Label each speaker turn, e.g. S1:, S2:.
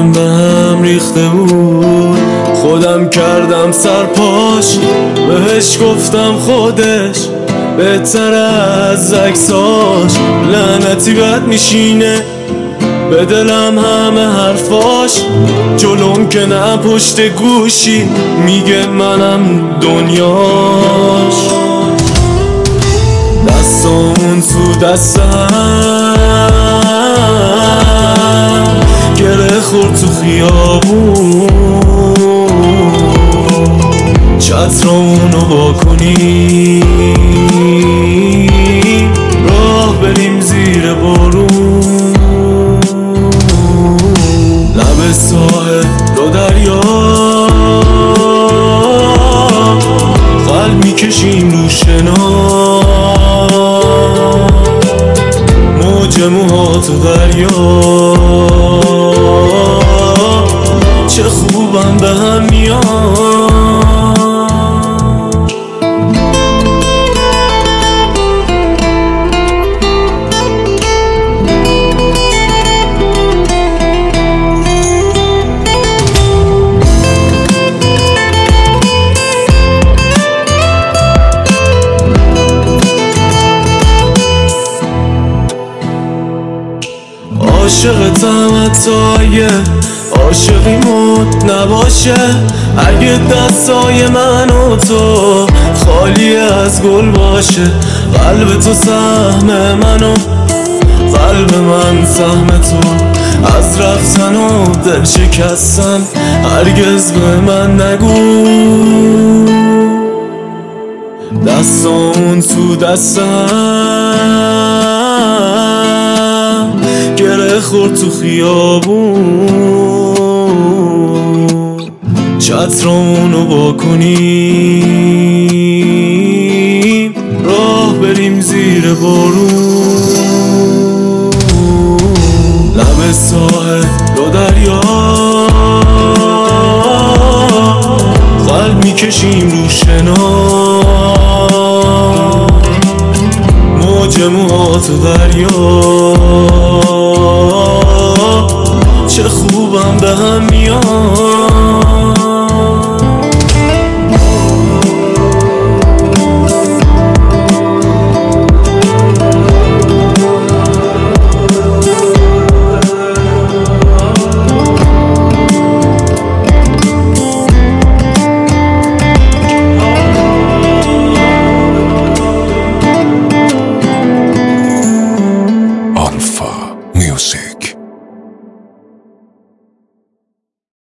S1: دلم به هم ریخته بود، خودم کردم سرپاش، بهش گفتم خودش بهتر از عکساش. لعنتی بد میشینه به دلم همه حرفاش، جلوم که نه پشت گوشی میگه منم دنیاش. دستامون تو دستم گره خورد تو خیابون، چترمونو با کنیم راه بریم زیر بارون. لب ساحل دو دریا قلب میکشیم رو شنا، موج موهاتو دریا چه خوبم به هم میاد. عاشقتم حتی اگه عاشقیمون نباشه، اگه دستای من و تو خالی از گل باشه. قلب تو سهم منو، قلب من سهم تو، از رفتن و دل شکستن هرگز به من نگو. دستامون تو دستم گره خورد تو خیابون، چترمونو با کنیم راه بریم زیر بارون. لب ساحل دو دریا قلب میکشیم رو شنا، موج موهاتو دریا چه خوبم به هم میاد.
S2: Alpha Music.